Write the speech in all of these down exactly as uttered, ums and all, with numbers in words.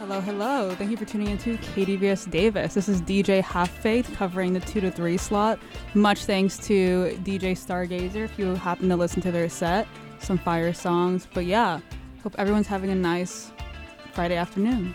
Hello, hello. Thank you for tuning into K D V S Davis. This is D J Half Faith covering the two to three slot. Much thanks to D J Stargazer if you happen to listen to their set. Some fire songs. But yeah, hope everyone's having a nice Friday afternoon.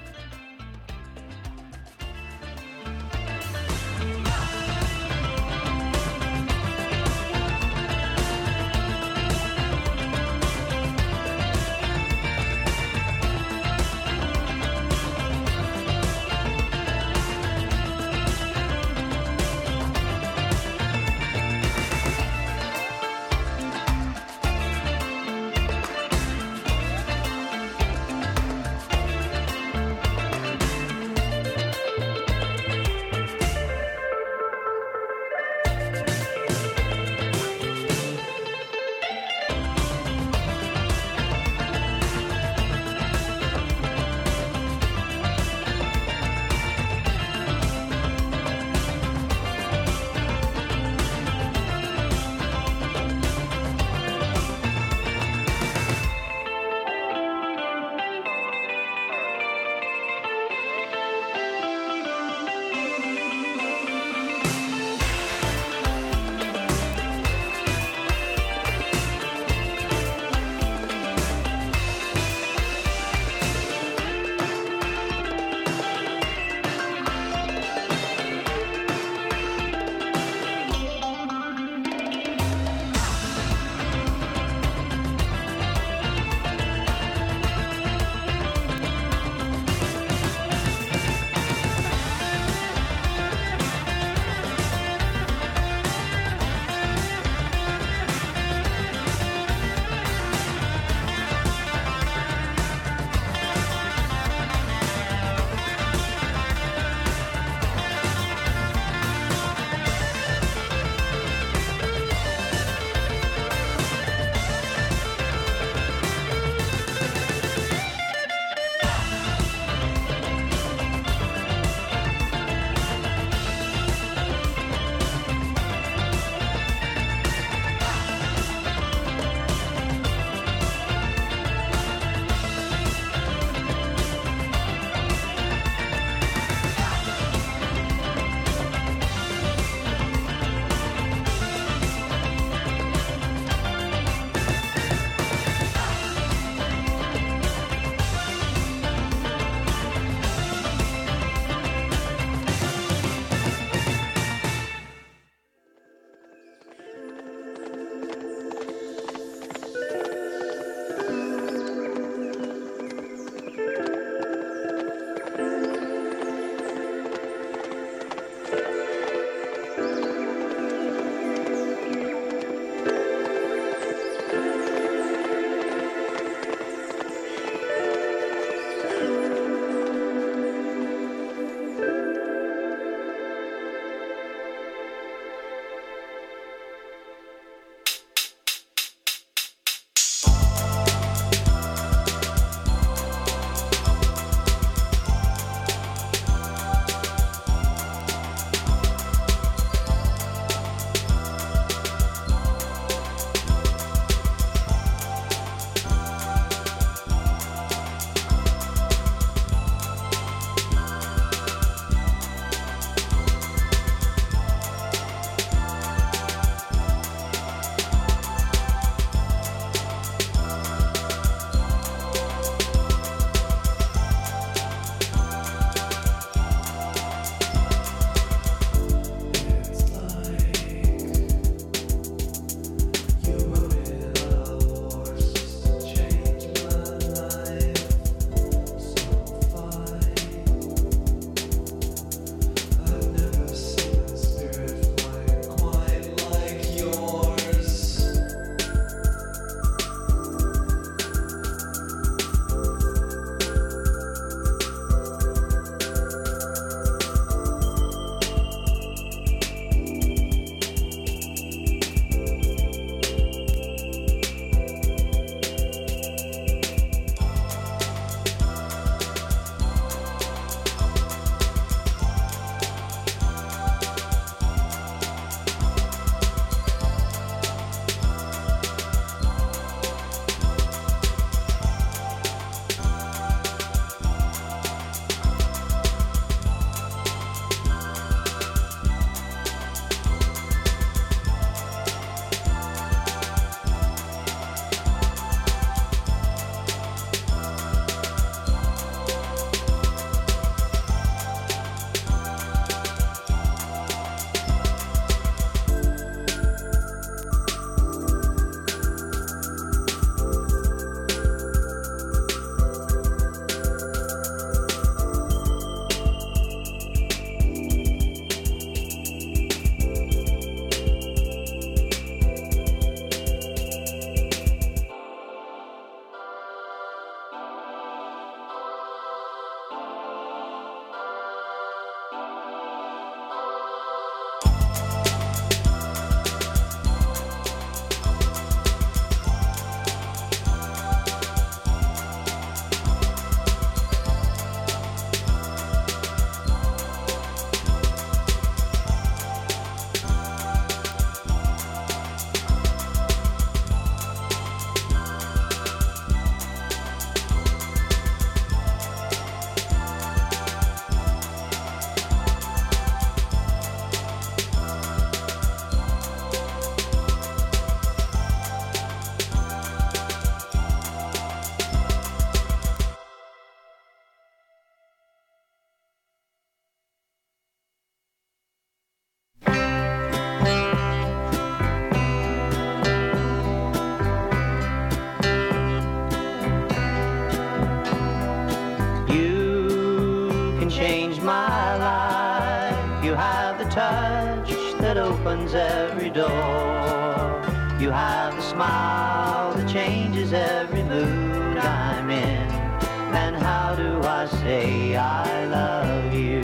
opens every door. You have the smile that changes every mood I'm in. And how do I say I love you?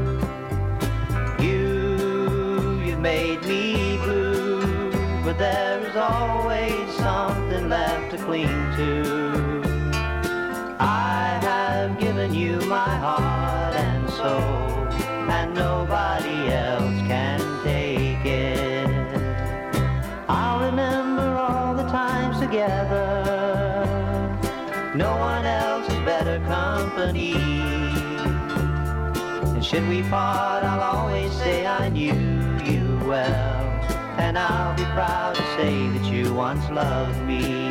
You, you've made me blue, but there is always something left to cling to. I have given you my heart and soul, and nobody else can take it. I'll remember all the times together. No one else is better company. And should we part, I'll always say I knew you well. And I'll be proud to say that you once loved me.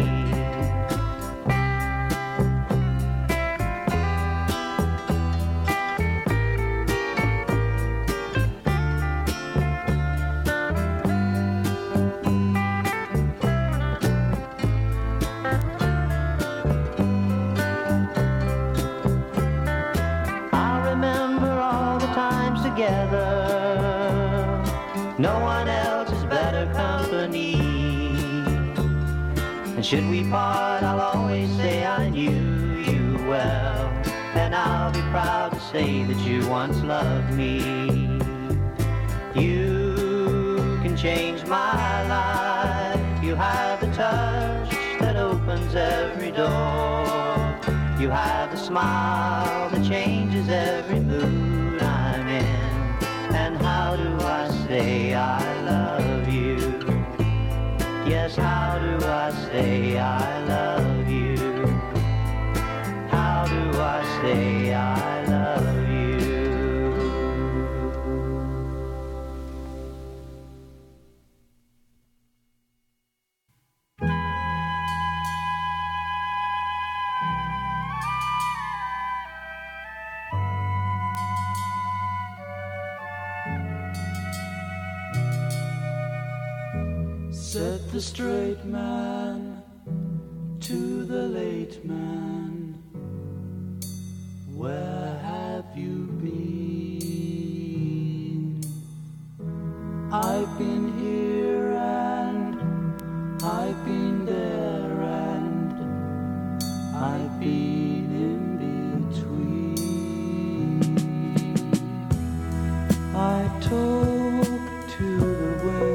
No one else is better company. And should we part, I'll always say I knew you well. And I'll be proud to say that you once loved me. You can change my life. You have the touch that opens every door. You have the smile that changes every mood I'm in. And how do I say I love you? Yes, how do I say I love you? How do I say I love you? Said the straight man to the late man, where have you been? I've been here and I've been there and I've been in between. I talk to the wind.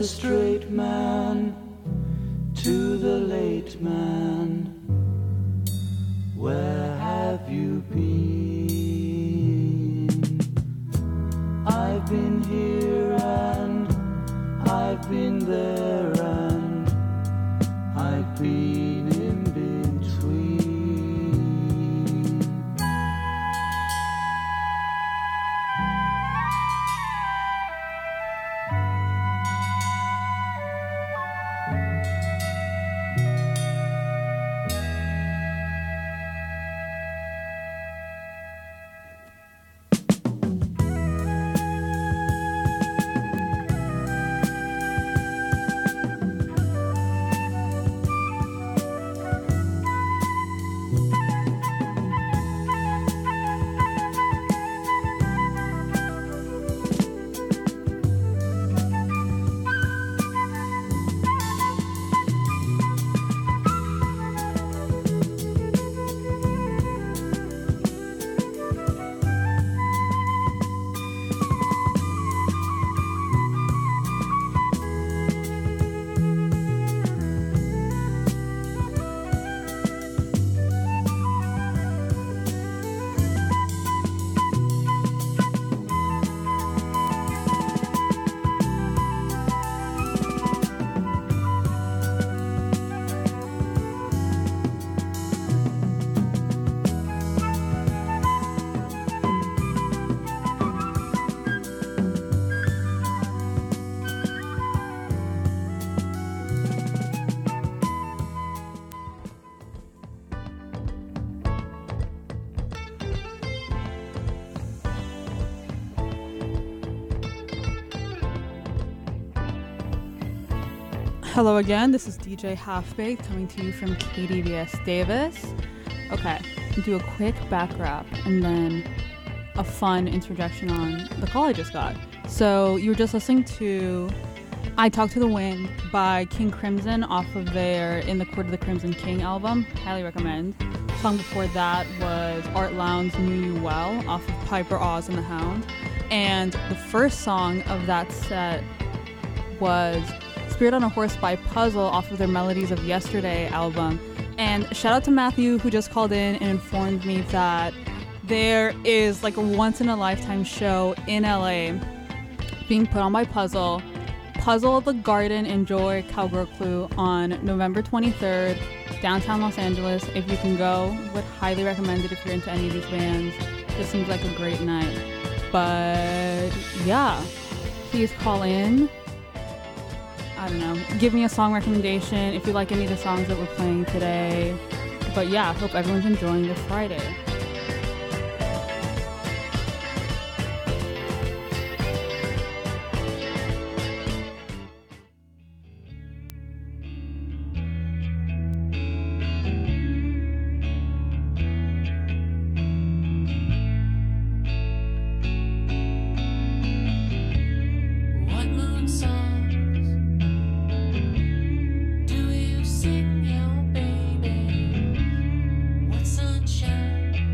straight man to the late man. Where have you been? I've been here and I've been there and I've been in between. Hello again, this is D J Half-Baked coming to you from K D V S Davis. Okay, do a quick back wrap and then a fun introduction on the call I just got. So you were just listening to I Talk to the Wind by King Crimson off of their In the Court of the Crimson King album. Highly recommend. The song before that was Art Lowndes' Knew You Well off of Piper Oz and the Hound. And the first song of that set was Spirit on a Horse by Puzzle off of their Melodies of Yesterday album. And shout out to Matthew who just called in and informed me that there is like a once in a lifetime show in L A being put on by Puzzle. Puzzle the Garden Enjoy Cowgirl Clue on November twenty-third, downtown Los Angeles. If you can go, would highly recommend it if you're into any of these bands. This seems like a great night. But yeah, please call in. I don't know, give me a song recommendation if you like any of the songs that we're playing today. But yeah, hope everyone's enjoying this Friday. Sing your baby, what sunshine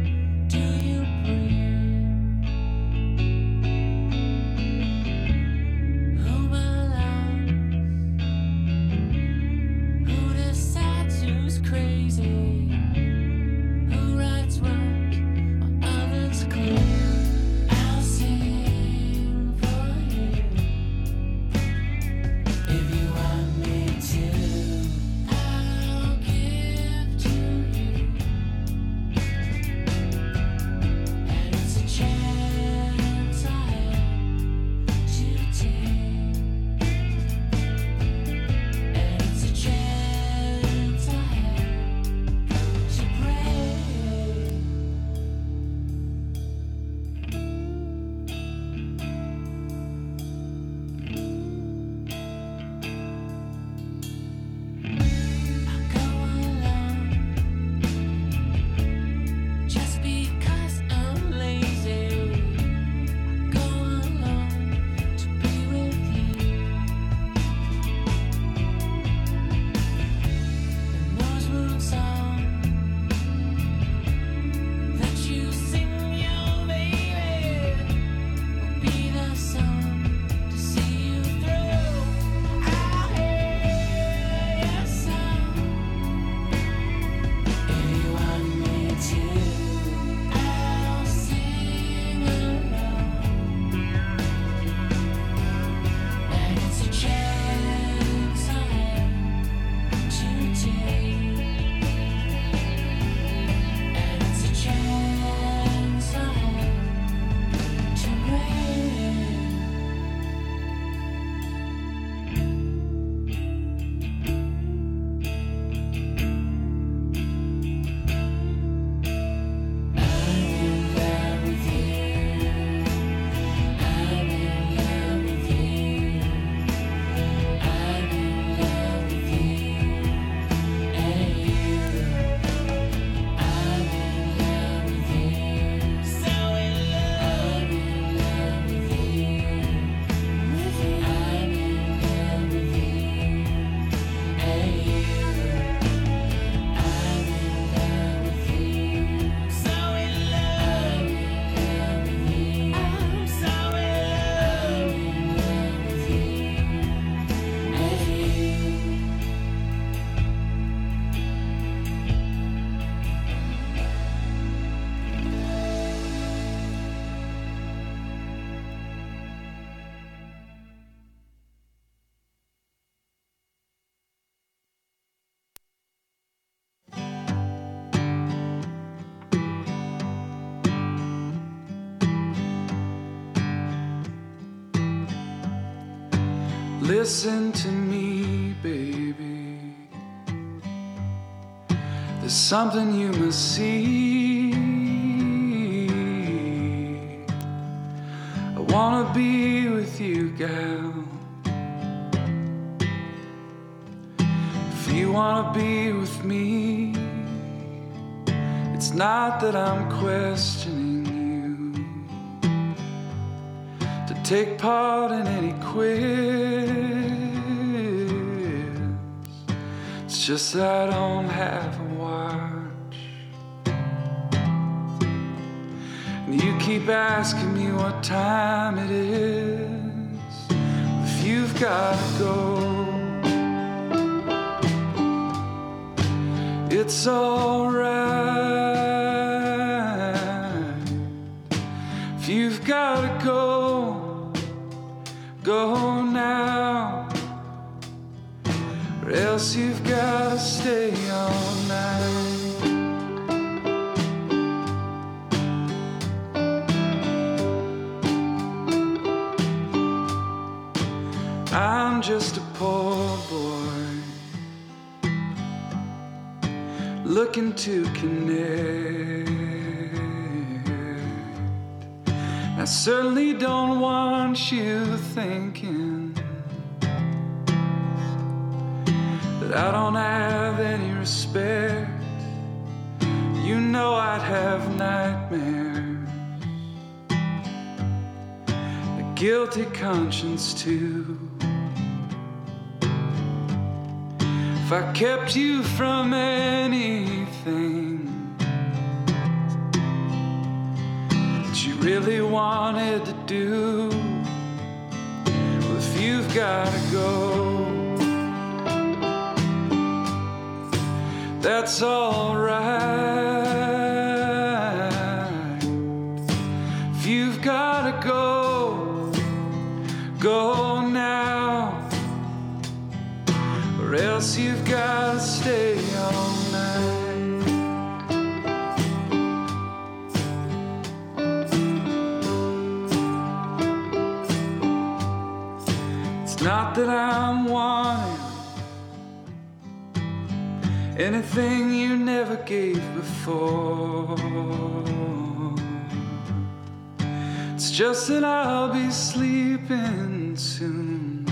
Listen to me, baby. There's something you must see. I wanna be with you, gal. If you wanna be with me, it's not that I'm questioning you to take part in any quiz. It's just that I don't have a watch, and you keep asking me what time it is. If you've gotta go, it's alright. If you've gotta go, go now, or else you've gotta stay all night. I'm just a poor boy looking to connect. I certainly don't want you thinking that I don't have any respect. You know I'd have nightmares, a guilty conscience too, if I kept you from anything that you really wanted to do. Well, if you've gotta go, that's alright. If you've gotta go, go now, or else you've gotta stay all night. It's not that I'm wanting anything you never gave before. It's just that I'll be sleeping soon.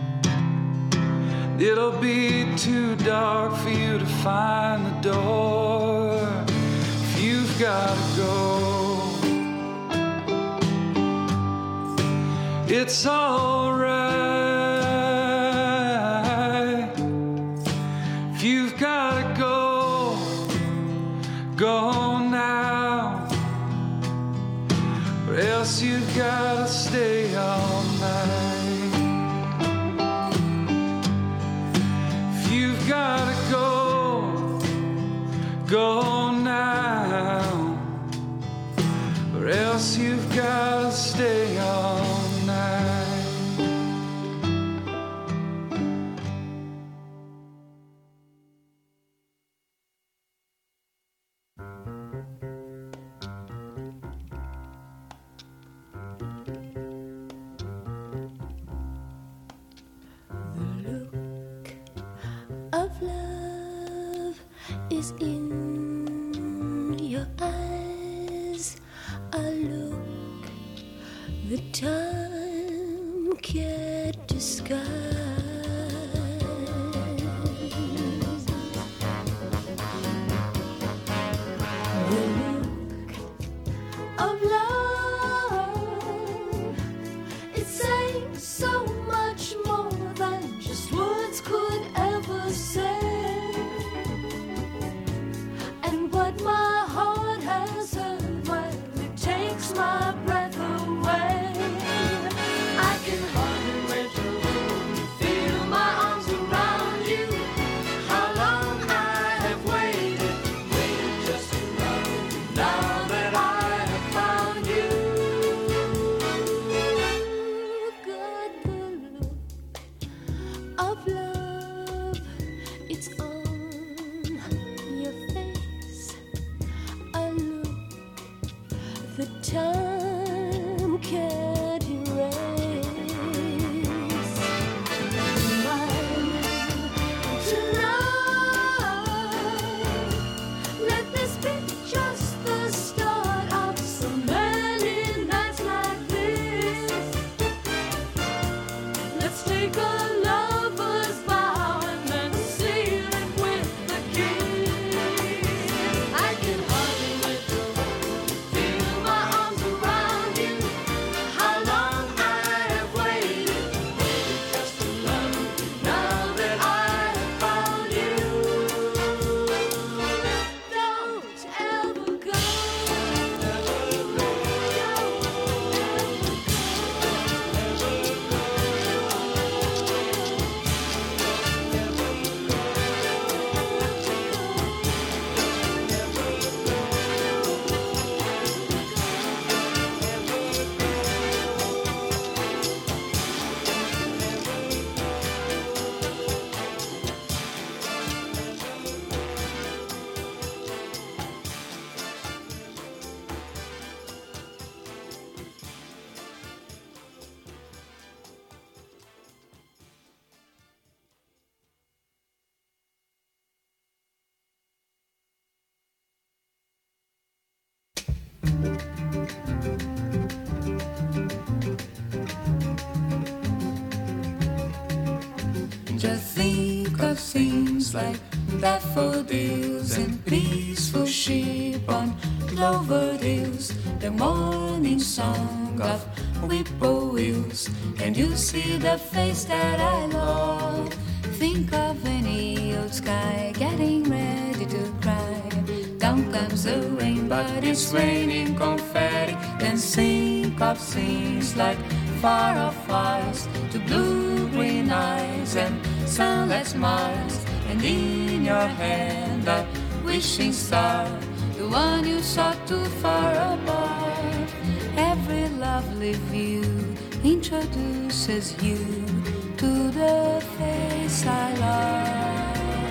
It'll be too dark for you to find the door. If you've gotta go, it's alright. If you've gotta go, go now, or else you've gotta stay all night. You've gotta go, go now, or else you've gotta stay all night. Is in your eyes a look that time can't disguise. The look of love, it saying so much more than just words could ever say. My heart has heard when it takes my breath away. I can hardly wait to scenes like daffodils and peaceful sheep on clover hills, the morning song of whippoorwills, and you see the face that I love. Think of any old sky getting ready to cry. Down comes the rain, but it's raining confetti. Then think of scenes like far off fires to blue-green eyes and sunlit smiles, and in your hand a wishing star, the one you saw too far above. Every lovely view introduces you to the face I love.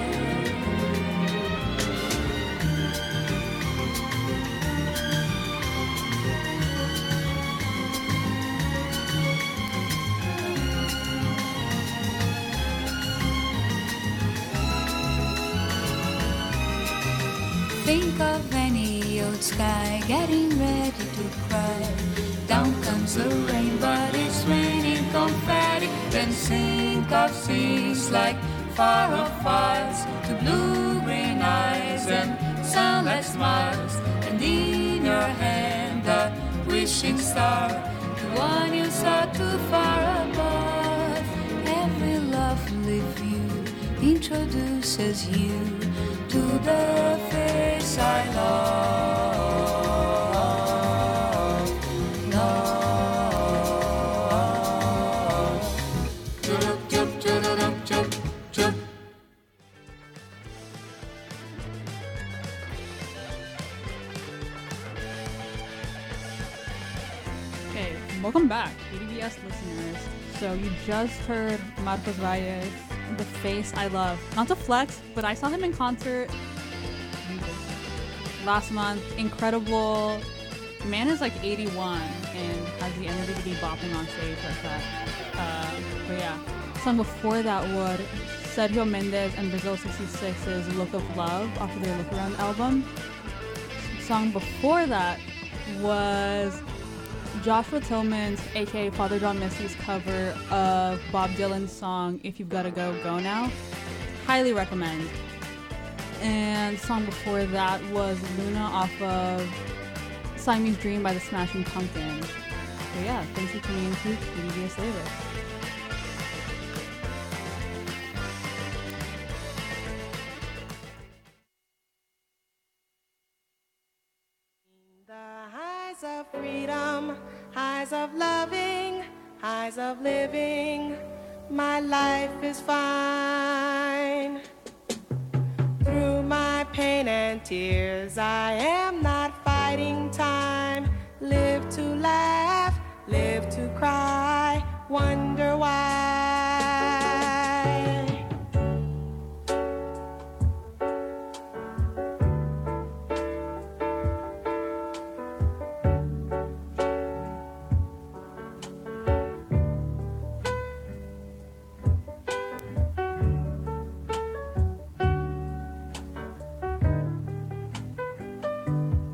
Think of any old sky getting ready to cry. Down comes the rain, but it's raining confetti. Then think of scenes like far off fires to blue-green eyes and sunlit smiles, and in your hand a wishing star, the one you saw too far above. Every lovely view introduces you to the face I love. Okay, welcome back, K D V S listeners. So you just heard Marcos Valles, The Face I Love. Not to flex, but I saw him in concert last month. Incredible. Man is like eighty-one and has the energy to be bopping on stage like that. Uh, but yeah, the song before that was Sergio Mendes and Brazil sixty-six's Look of Love off of their Look Around album. The song before that was Joshua Tillman's, aka Father John Misty's cover of Bob Dylan's song If You've Gotta Go, Go Now. Highly recommend. And the song before that was Luna off of Siamese Dream by the Smashing Pumpkins. So yeah, thanks for tuning in to K D V S Davis. The highs of freedom, highs of loving, highs of living, my life is fine. Through my pain and tears, I am not fighting time. Live to laugh, live to cry.